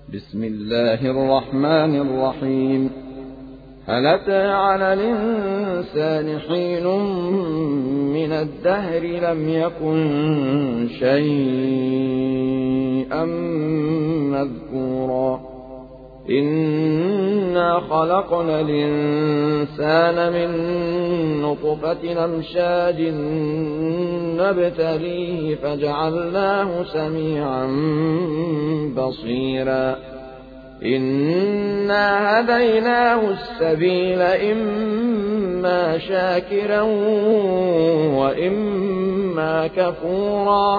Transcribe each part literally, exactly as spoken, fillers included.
بسم الله الرحمن الرحيم. هل أتى على الإنسان حين من الدهر لم يكن شيئا مذكورا إنا خلقنا الإنسان من نطفة أمشاج نبتليه فجعلناه سميعا بصيرا إنا هديناه السبيل إما شاكرا وإما كفورا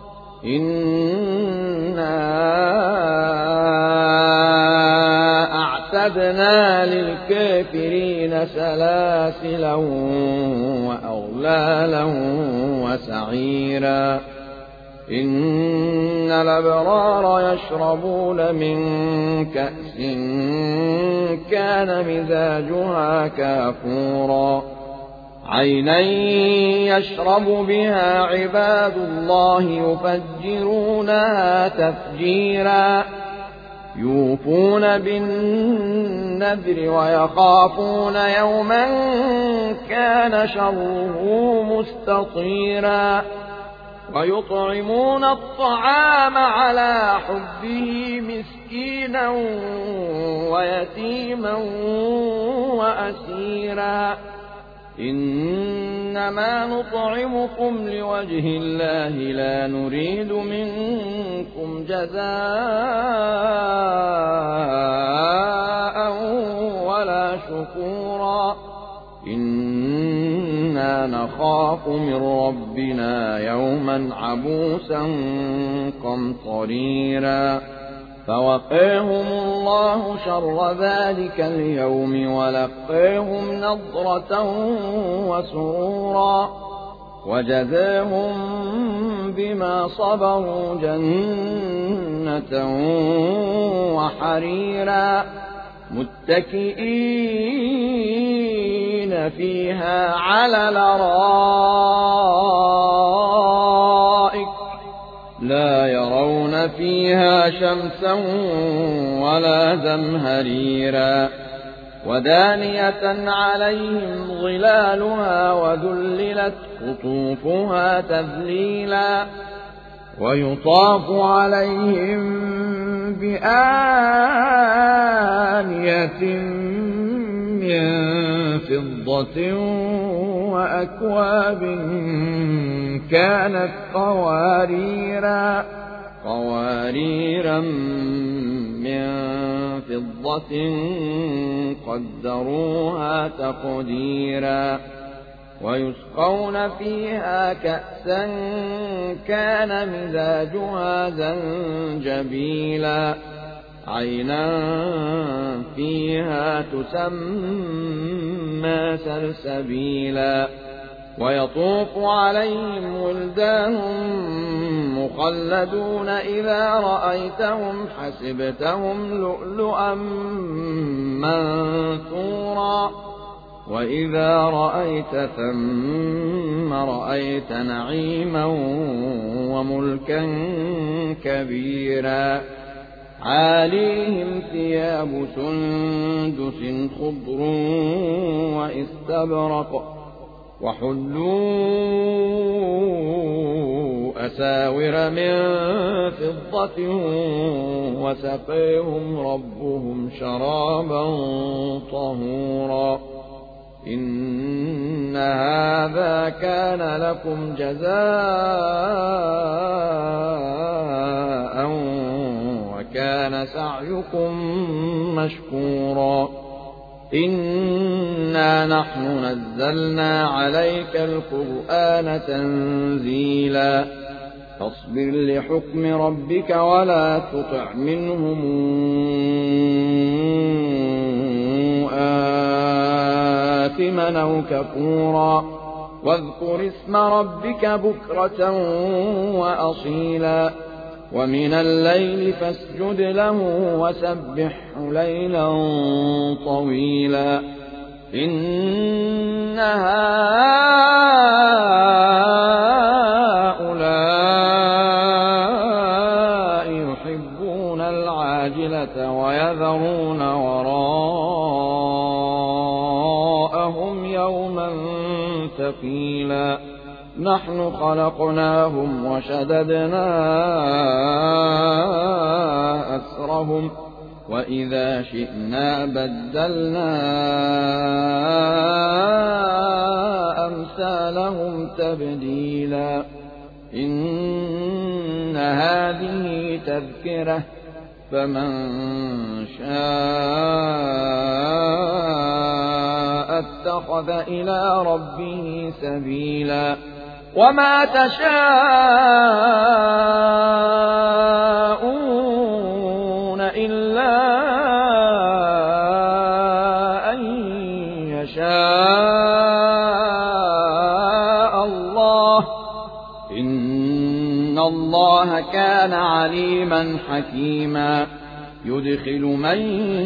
إنا أعتدنا للكافرين سلاسلا وأغلالا وسعيرا إن الأبرار يشربون من كأس كان مزاجها كافورا عينا يشرب بها عباد الله يفجرونها تفجيرا يوفون بالنذر ويخافون يوما كان شره مستطيرا ويطعمون الطعام على حبه مسكينا ويتيما وأسيرا إنما نطعمكم لوجه الله لا نريد منكم جزاء ولا شكورا إنا نخاف من ربنا يوما عبوسا قمطريرا فوقاهم الله شر ذلك اليوم ولقاهم نضرة وسرورا وجزاهم بما صبروا جنة وحريرا متكئين فيها على الأرائك لا يرون فيها شمسا ولا زمهريرا ودانية عليهم ظلالها وذللت قطوفها تذليلا ويطاف عليهم بآنية من فضة وأكواب كانت قواريرا قواريرا من فضة قدروها تقديرا ويسقون فيها كأسا كان مزاجها زنجبيلا عينا فيها تسمى سلسبيلا ويطوف عليهم ولدان مخلدون إذا رأيتهم حسبتهم لؤلؤا منثورا وإذا رأيت ثم رأيت نعيما وملكا كبيرا عاليهم ثياب سندس خضر واستبرق وحلوا أساور من فضة وسقيهم ربهم شرابا طهورا إن هذا كان لكم جزاء وكان سعيكم مشكورا إنا نحن نزلنا عليك القرآن تنزيلا فاصبر لحكم ربك ولا تطع منهم آثما أو كفورا واذكر اسم ربك بكرة وأصيلا ومن الليل فاسجد له وسبحه ليلا طويلا إن هؤلاء يحبون يحبون العاجلة ويذرون وراءهم يوما ثقيلا نحن خلقناهم وشددنا أسرهم وإذا شئنا بدلنا أمثالهم تبديلا إن هذه تذكرة فمن شاء اتخذ إلى ربه سبيلا وما تشاءون إلا أن يشاء الله إن الله كان عليما حكيما يدخل من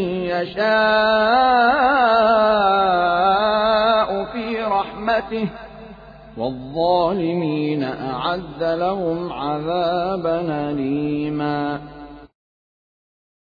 يشاء في رحمته والظالمين أعد لهم عذابا أليما